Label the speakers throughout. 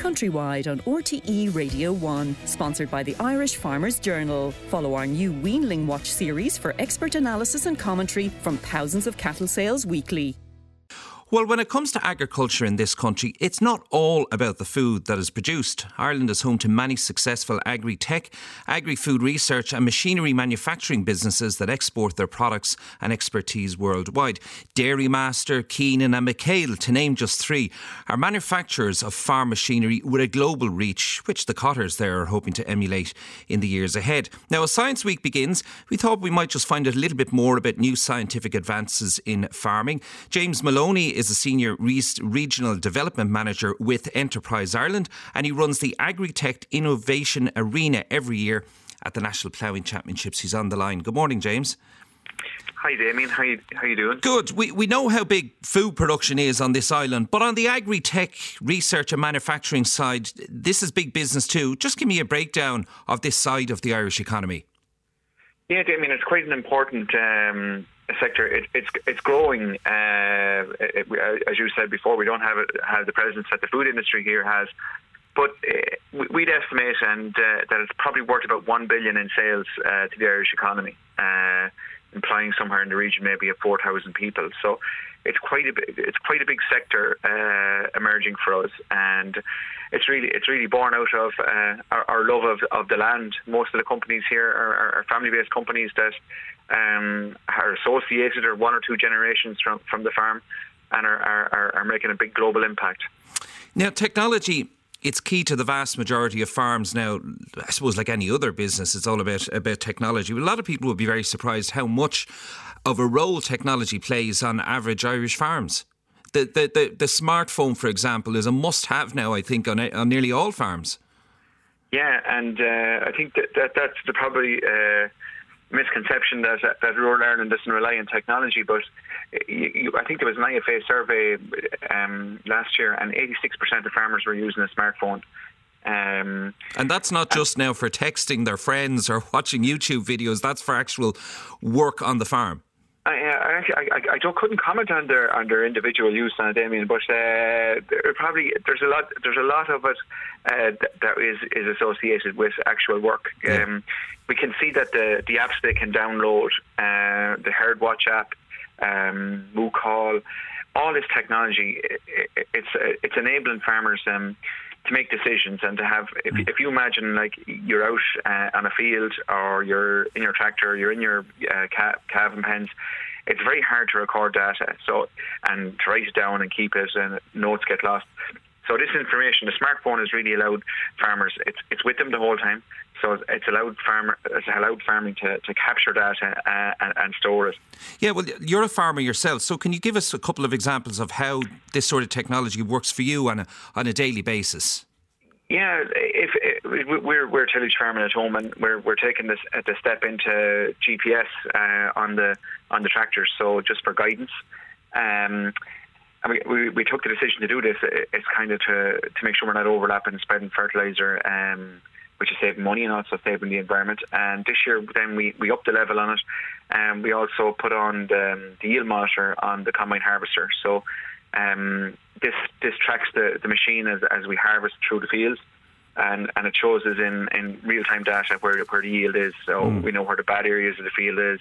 Speaker 1: countrywide on RTE Radio 1, sponsored by the Irish Farmers Journal. Follow our new Weanling Watch series for expert analysis and commentary from thousands of cattle sales weekly.
Speaker 2: Well, when it comes to agriculture in this country, it's not all about the food that is produced. Ireland is home to many successful agri-tech, agri-food research and machinery manufacturing businesses that export their products and expertise worldwide. Dairymaster, Keenan and McHale, to name just three, are manufacturers of farm machinery with a global reach, which the Cotters there are hoping to emulate in the years ahead. Now, as Science Week begins, we thought we might just find out a little bit more about new scientific advances in farming. James Maloney is a Senior Regional Development Manager with Enterprise Ireland, and he runs the Agri-Tech Innovation Arena every year at the National Ploughing Championships. He's on the line. Good morning, James.
Speaker 3: Hi, Damien. How you doing?
Speaker 2: Good. We know how big food production is on this island, but on the agri-tech research and manufacturing side, this is big business too. Just give me a breakdown of this side of the Irish economy.
Speaker 3: Yeah, Damien, it's quite an important sector. It's growing. As you said before, we don't have the presence that the food industry here has. But we'd estimate that it's probably worth about 1 billion in sales to the Irish economy, implying somewhere in the region maybe of 4,000 people. So it's quite a big sector emerging for us, and it's really born out of our love of the land. Most of the companies here are family-based companies that are associated or one or two generations from the farm and are making a big global impact.
Speaker 2: Now, technology, it's key to the vast majority of farms now. I suppose like any other business, it's all about technology. A lot of people would be very surprised how much of a role technology plays on average Irish farms. The smartphone, for example, is a must-have now, I think, on nearly all farms. Yeah,
Speaker 3: and I think that's the probably misconception that rural Ireland doesn't rely on technology, but I think there was an IFA survey last year, and 86% of farmers were using a smartphone.
Speaker 2: And that's not just now for texting their friends or watching YouTube videos. That's for actual work on the farm.
Speaker 3: I couldn't comment on their individual use on it, Damien, but there's a lot of it that is associated with actual work.
Speaker 2: Yeah.
Speaker 3: We can see that the apps they can download, the Herdwatch app, MooCall, all this technology, it's enabling farmers to make decisions and to have, if you imagine like you're out on a field or you're in your tractor, you're in your calving pens, it's very hard to record data and to write it down and keep it, and notes get lost. So this information, the smartphone has really allowed farmers, it's with them the whole time, so it's allowed farming to capture data and store it.
Speaker 2: Yeah, well, you're a farmer yourself, so can you give us a couple of examples of how this sort of technology works for you on a daily basis?
Speaker 3: Yeah, we're tillage farming at home, and we're taking the step into GPS on the tractors, so just for guidance. And we took the decision to do this. It's kind of to make sure we're not overlapping and spreading fertilizer, which is saving money and also saving the environment. And this year, then we upped the level on it, and we also put on the yield monitor on the combine harvester. So this tracks the machine as we harvest through the fields, and it shows us in real time data where the yield is. So we know where the bad areas of the field is.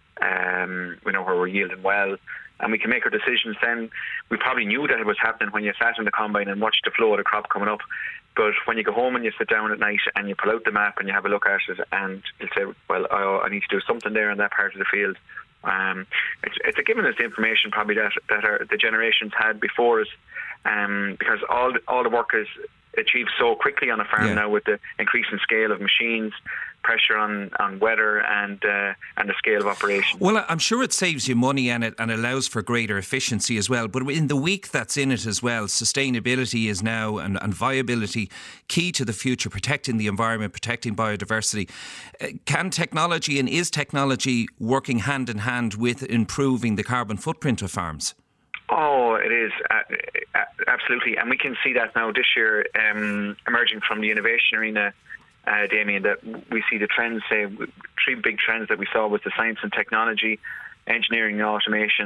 Speaker 3: We know where we're yielding well, and we can make our decisions then. We probably knew that it was happening when you sat in the combine and watched the flow of the crop coming up. But when you go home and you sit down at night and you pull out the map and you have a look at it, and you'll say, well, I need to do something there in that part of the field. It's giving us the information probably that the generations had before us, because all the work is achieved so quickly on a farm now with the increasing scale of machines, pressure on weather and the scale of operation.
Speaker 2: Well, I'm sure it saves you money and it allows for greater efficiency as well. But in the week that's in it as well, sustainability is now and viability key to the future, protecting the environment, protecting biodiversity. Can technology and is technology working hand in hand with improving the carbon footprint of farms?
Speaker 3: Oh, it is, absolutely. And we can see that now this year emerging from the innovation arena, Damien, that we see the trends, say, three big trends that we saw was the science and technology, engineering and automation,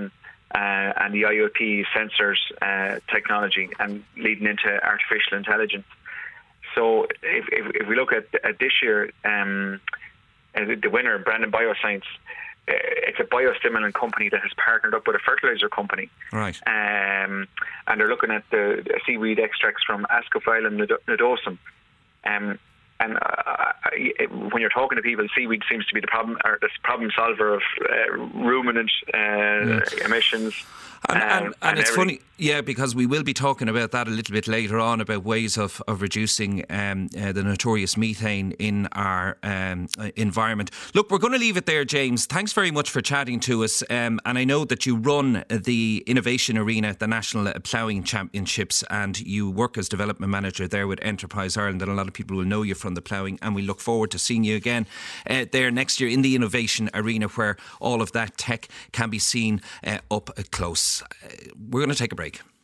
Speaker 3: and the IoT sensors technology, and leading into artificial intelligence. So if we look at this year, the winner, Brandon Bioscience, it's a biostimulant company that has partnered up with a fertilizer company.
Speaker 2: Right.
Speaker 3: And they're looking at the seaweed extracts from Ascophyllum nodosum. And when you're talking to people, seaweed seems to be the problem, or the problem solver of ruminant emissions.
Speaker 2: And it's funny, because we will be talking about that a little bit later on, about ways of reducing the notorious methane in our environment. Look, we're going to leave it there, James. Thanks very much for chatting to us. And I know that you run the Innovation Arena, the National Ploughing Championships, and you work as development manager there with Enterprise Ireland, and a lot of people will know you from the ploughing, and we look forward to seeing you again there next year in the Innovation Arena, where all of that tech can be seen up close. We're going to take a break.